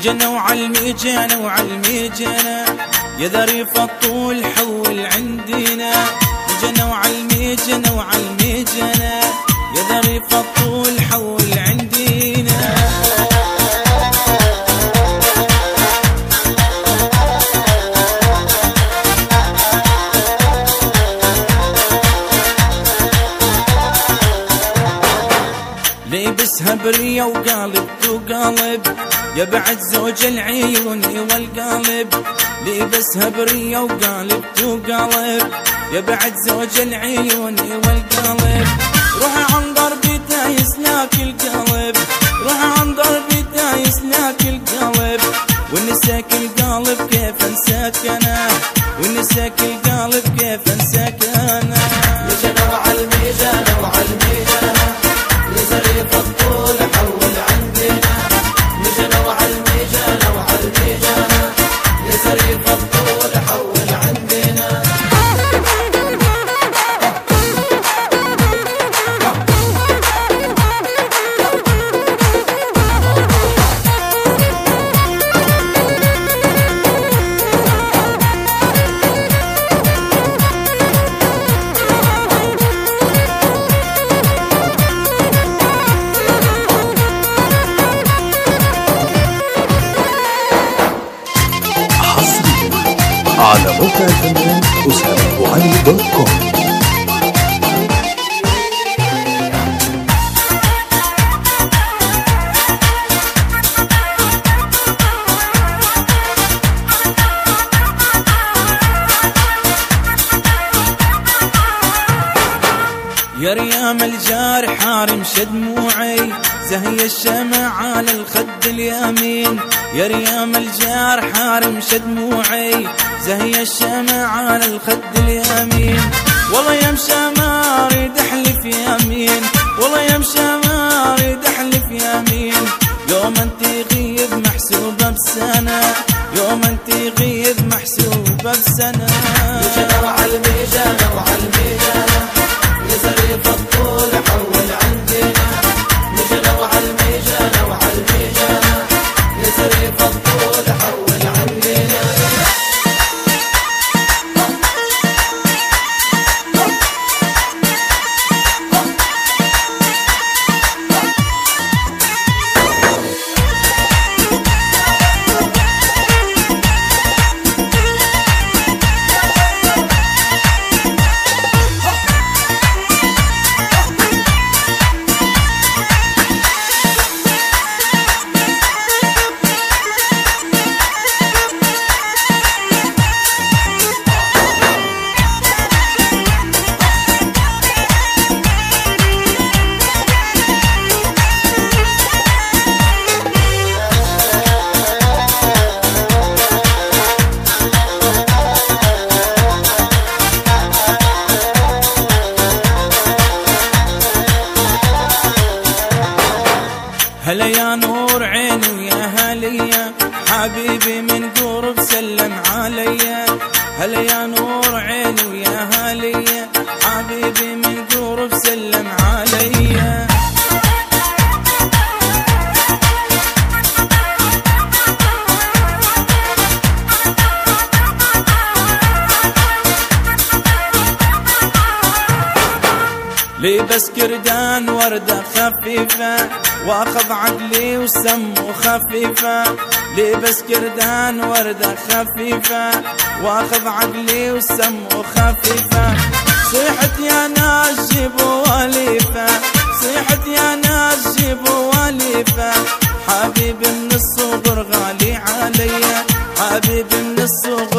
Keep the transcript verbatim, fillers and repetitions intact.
جنى وعلمي جنى وعلمي جنى يا ظريف الطول حول عندنا. جنى وعلمي جنى وعلمي جنى يا ظريف الطول حول عندنا. لبسها برية وقالب وقالب يا بعد زوج العيون والقالب. لبسها برية وقالب وقالب يا بعد زوج العيون والقالب. روح عن ضربي تايس لك القلب، روح عن ضربي تايس لك القلب. ونساك القلب كيف انساك انا، ونساك القلب كيف انساك انا. يا جنى وعلمي جنى وعلمي جنى يا ظريف الطول حول عندنا. يا جنى وعلمي جنى وعلمي جنى يا ظريف الطول حول عندنا. على موقع الفنان أسامة أبو علي دوت كوم. يا ريام الجار حارم شدموعي زهي الشمع على الخد اليمين. يا ريام الجار حارم شدموعي زهي الشمع على الخد اليمين. والله يا مشمار يدحلف يمين، والله يا مشمار يدحلف يمين. يوم انت غيب محسوبة بسنة، يوم انت غيب محسوبة بسنة. يا جنى وعلمي جنى وعلمي جنى يا ظريف الطول حول عندنا. يا جنى وعلمي جنى وعلمي جنى يا ظريف الطول حول عندنا. هلا يا نور عيني ويا هليا حبيبي من قرب سلم عليا. هلا يا نور عيني ويا هليا حبيبي من قرب سلم عليا. لبس كردان وردة خفيفة واخذ عقلي وسمه خفيفة. لبس كردان وردة خفيفة واخذ عقلي وسمه خفيفة. صيحت يا ناس جيبوا وليفة، صيحت يا ناس جيبوا وليفة. حبيبي من الصغر غالي عليا، حبيبي من الصغر